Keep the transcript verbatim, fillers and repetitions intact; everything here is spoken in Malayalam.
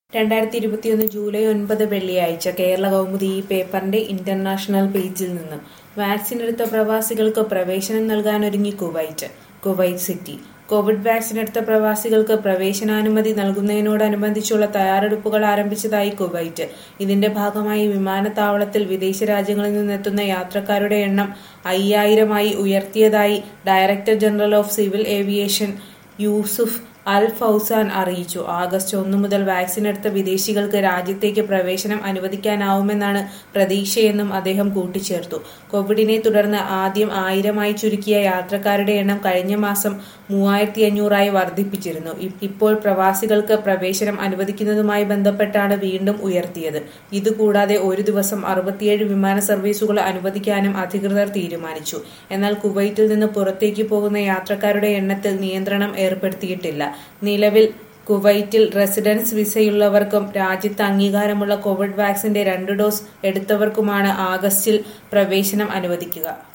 രണ്ടായിരത്തി ഇരുപത്തിയൊന്ന് ജൂലൈ ഒൻപത് വെള്ളിയാഴ്ച കേരള കൗമുദി ഈ പേപ്പറിന്റെ ഇന്റർനാഷണൽ പേജിൽ നിന്നും വാക്സിൻ എടുത്ത പ്രവാസികൾക്ക് പ്രവേശനം നൽകാനൊരുങ്ങി Kuwait. Kuwait city covid vaccine എടുത്ത പ്രവാസികൾക്ക് പ്രവേശനാനുമതി നൽകുന്നതിനോടനുബന്ധിച്ചുള്ള തയ്യാറെടുപ്പുകൾ ആരംഭിച്ചതായി കുവൈറ്റ്. ഇതിന്റെ ഭാഗമായി വിമാനത്താവളത്തിൽ വിദേശ രാജ്യങ്ങളിൽ നിന്നെത്തുന്ന യാത്രക്കാരുടെ എണ്ണം അയ്യായിരമായി ഉയർത്തിയതായി director general of civil aviation Yusuf Al Fauzan അറിയിച്ചു. ആഗസ്റ്റ് ഒന്ന് മുതൽ വാക്സിൻ എടുത്ത വിദേശികൾക്ക് രാജ്യത്തേക്ക് പ്രവേശനം അനുവദിക്കാനാവുമെന്നാണ് പ്രതീക്ഷയെന്നും അദ്ദേഹം കൂട്ടിച്ചേർത്തു. കോവിഡിനെ തുടർന്ന് ആദ്യം ആയിരമായി ചുരുക്കിയ യാത്രക്കാരുടെ എണ്ണം കഴിഞ്ഞ മാസം മൂവായിരത്തി അഞ്ഞൂറായി വർദ്ധിപ്പിച്ചിരുന്നു. ഇപ്പോൾ പ്രവാസികൾക്ക് പ്രവേശനം അനുവദിക്കുന്നതുമായി ബന്ധപ്പെട്ടാണ് വീണ്ടും ഉയർത്തിയത്. ഇതുകൂടാതെ ഒരു ദിവസം അറുപത്തിയേഴ് വിമാന സർവീസുകൾ അനുവദിക്കാനും അധികൃതർ തീരുമാനിച്ചു. എന്നാൽ കുവൈറ്റിൽ നിന്ന് പുറത്തേക്ക് പോകുന്ന യാത്രക്കാരുടെ എണ്ണത്തിൽ നിയന്ത്രണം ഏർപ്പെടുത്തിയിട്ടില്ല. നിലവിൽ കുവൈറ്റിൽ റെസിഡൻസ് വിസയുള്ളവർക്കും രാജ്യത്ത് അംഗീകാരമുള്ള കോവിഡ് വാക്സിന്റെ രണ്ട് ഡോസ് എടുത്തവർക്കുമാണ് ആഗസ്റ്റിൽ പ്രവേശനം അനുവദിക്കുക.